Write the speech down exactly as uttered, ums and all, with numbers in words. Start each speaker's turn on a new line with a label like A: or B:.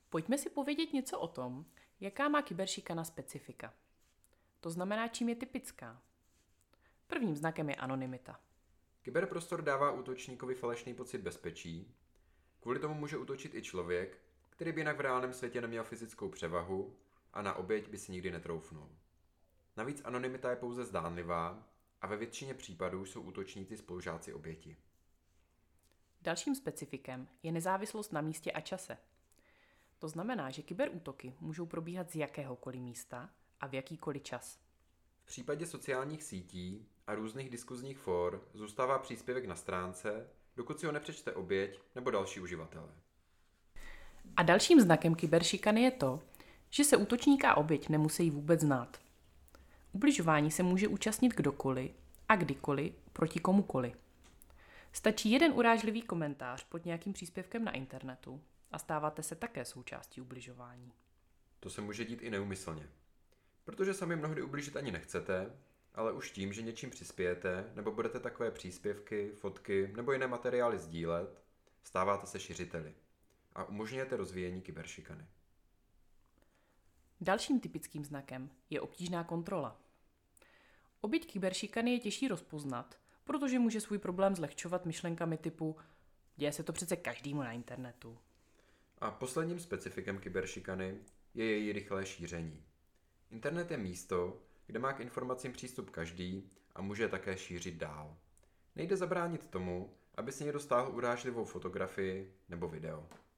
A: Pojďme si povědět něco o tom, jaká má kyberšikana specifika. To znamená, čím je typická. Prvním znakem je anonymita.
B: Kyberprostor dává útočníkovi falešný pocit bezpečí. Kvůli tomu může útočit i člověk, který by jinak v reálném světě neměl fyzickou převahu a na oběť by si nikdy netroufnul. Navíc anonymita je pouze zdánlivá a ve většině případů jsou útočníci spolužáci oběti.
A: Dalším specifikem je nezávislost na místě a čase. To znamená, že kyberútoky můžou probíhat z jakéhokoliv místa a v jakýkoliv čas.
B: V případě sociálních sítí a různých diskuzních for zůstává příspěvek na stránce, dokud si ho nepřečte oběť nebo další uživatelé.
A: A dalším znakem kyberšikany je to, že se útočník a oběť nemusí vůbec znát. Ubližování se může účastnit kdokoliv a kdykoliv proti komukoliv. Stačí jeden urážlivý komentář pod nějakým příspěvkem na internetu a stáváte se také součástí ubližování.
B: To se může dít i neúmyslně. Protože sami mnohdy ublížit ani nechcete, ale už tím, že něčím přispějete nebo budete takové příspěvky, fotky nebo jiné materiály sdílet, stáváte se šiřiteli a umožňujete rozvíjení kyberšikany.
A: Dalším typickým znakem je obtížná kontrola. Oběť kyberšikany je těžší rozpoznat, protože může svůj problém zlehčovat myšlenkami typu děje se to přece každému na internetu.
B: A posledním specifikem kyberšikany je její rychlé šíření. Internet je místo, kde má k informacím přístup každý a může je také šířit dál. Nejde zabránit tomu, aby si někdo stáhl urážlivou fotografii nebo video.